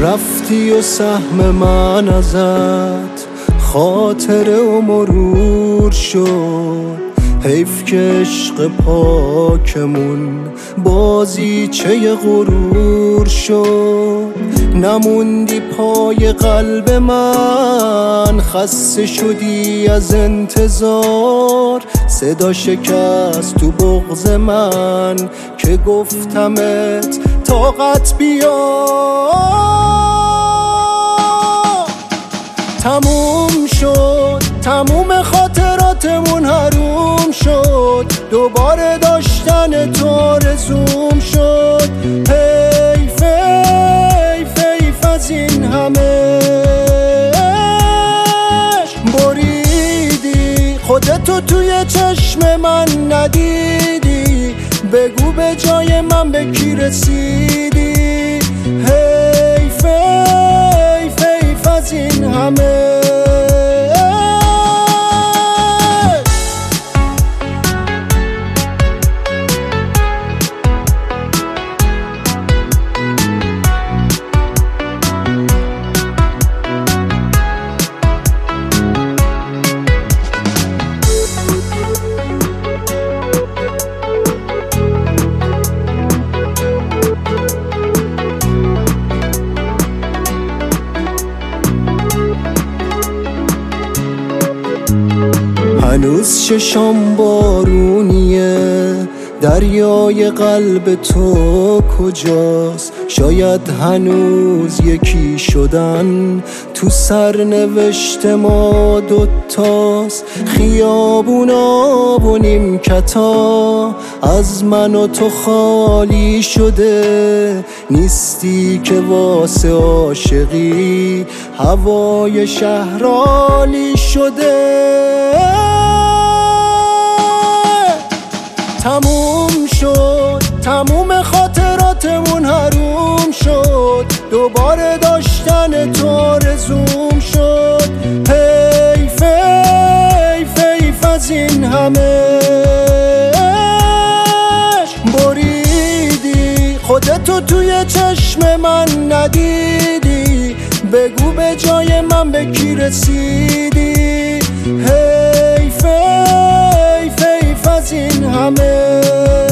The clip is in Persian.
رفتی و سهم من ازت خاطره و مرور شد. حیف که عشق پاکمون بازیچه غرور شد. نموندی پای قلب من، خسته شدی از انتظار. صدا شکست تو بغض من که گفتمت طاقت بیار. تموم شد، تموم خاطراتمون حروم شد. دوباره داشتن تو آرزوم شد. حیف حیف حیف از این همه بریدی. خودتو توی چشم من ندیدی. بگو به جای من به کی رسیدی. حیف حیف حیف از این همه. هنوز چشام بارونیه، دریای قلب تو کجاست؟ شاید هنوز یکی شدن تو سرنوشت ما دوتاست. خیابونا و نیمکتا از من و تو خالی شده. نیستی که واسه عاشقی هوای شهر عالی شده. تموم شد، تموم خاطراتمون حروم شد. دوباره داشتن تو آرزوم شد. حیف حیف حیف از این همه بریدی. خودتو توی چشم من ندیدی. بگو به جای من به کی رسیدی. حیف حیف حیف از این همه.